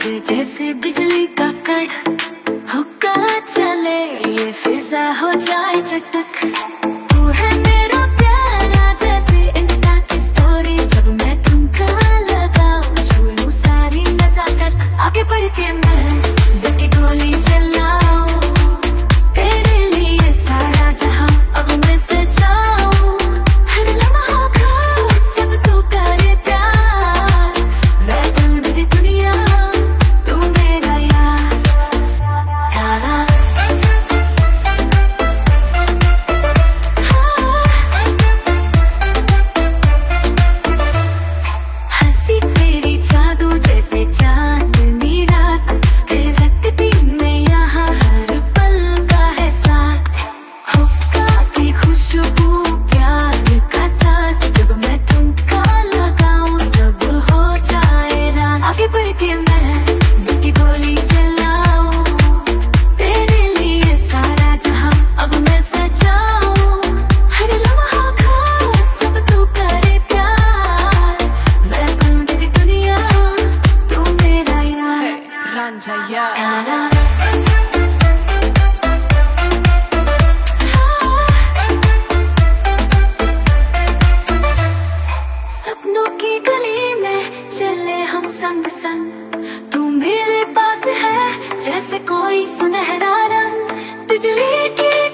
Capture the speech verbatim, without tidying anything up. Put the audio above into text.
बाजे जैसे बिजली का कड़, हुक्का चले ये फिजा हो जाए चटक। तू है मेरा प्यारा जैसे इंस्टा की स्टोरी, जब मैं ठुमका लगाऊं छू लूं सारी नजाकत। आगे बढ़ के मैं दिल की गोली चलाऊं, तेरे लिए सारा जहां अब मैं सजाऊं। हर लम्हा खास जब तू करे प्यार, मैं बन मेरी दुनिया तू मेरा यार। हाँ, हंसी तेरी जादू जैसे चांदनी रात, तिलकती में यहाँ हर पल का है साथ। हुक्का की खुशबू प्यार का सांस, जब मैं ठुमका लगाऊं सब हो जाए रात। आगे बढ़ के मैं दिल की गोली चलाऊं, तेरे लिए सारा जहां अब मैं सजाऊं। हर लम्हा खास जब तू करे प्यार, मैं बनूं तेरी दुनिया तू मेरा यार। रांझा यार। सपनों की गली में चले हम संग संग, तू मेरे पास है जैसे कोई सुनहरा रंग। बिजली की